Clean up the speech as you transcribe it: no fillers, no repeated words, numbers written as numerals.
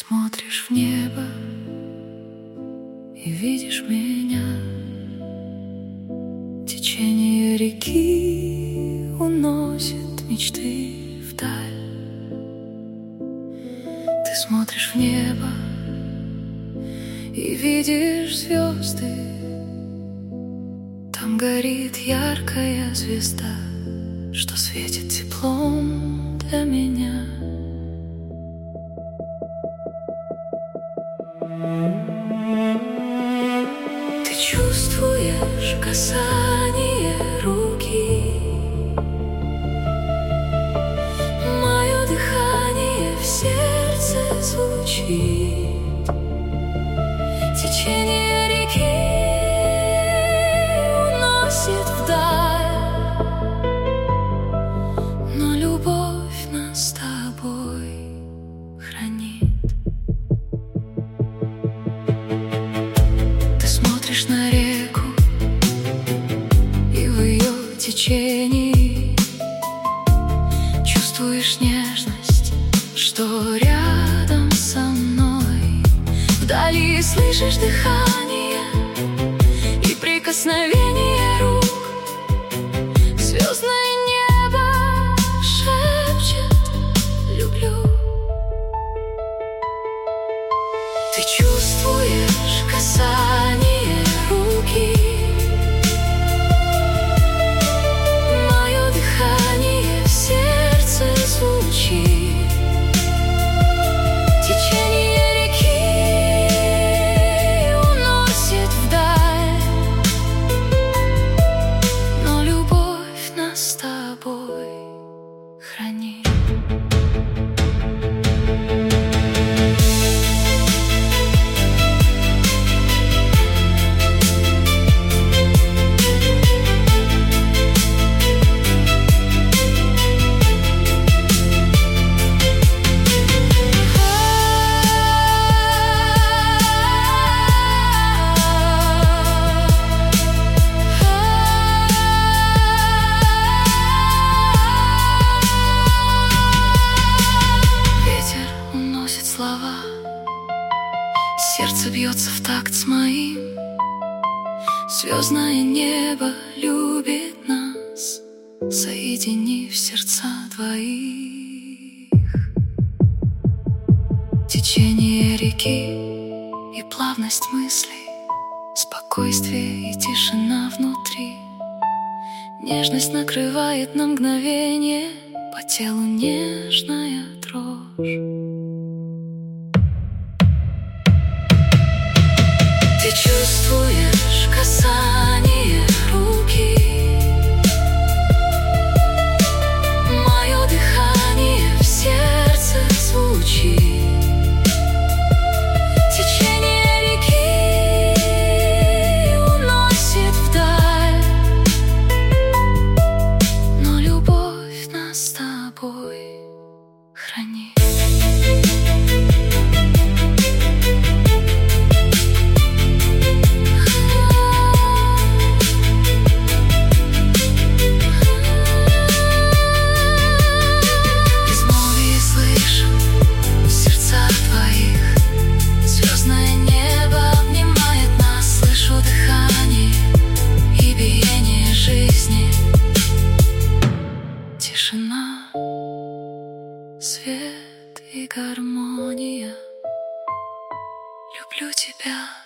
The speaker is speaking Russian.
смотришь в небо и видишь меня. Течение реки уносит мечты вдаль. Ты смотришь в небо и видишь звезды. Там горит яркая звезда, что светит теплом для меня. Ты чувствуешь касание руки, мое дыхание в сердце звучит. Течение реки уносит вдаль, но любовь нас с тобой хранит. На реку и в ее течении чувствуешь нежность, что рядом со мной. Вдали слышишь дыхание и прикосновение рук. Звездное небо шепчет «люблю». Ты чувствуешь касание руки, мое дыхание в сердце звучит. Течение реки уносит вдаль, но любовь нас с тобой хранит. Сердце бьется в такт с моим. Звездное небо любит нас, соединив сердца двоих. Течение реки и плавность мыслей, спокойствие и тишина внутри. Нежность накрывает на мгновение, по телу нежная дрожь. Ты чувствуешь касание руки, мое дыхание в сердце звучит. Течение реки уносит вдаль, но любовь нас с тобой хранит. Тишина, свет и гармония. Люблю тебя.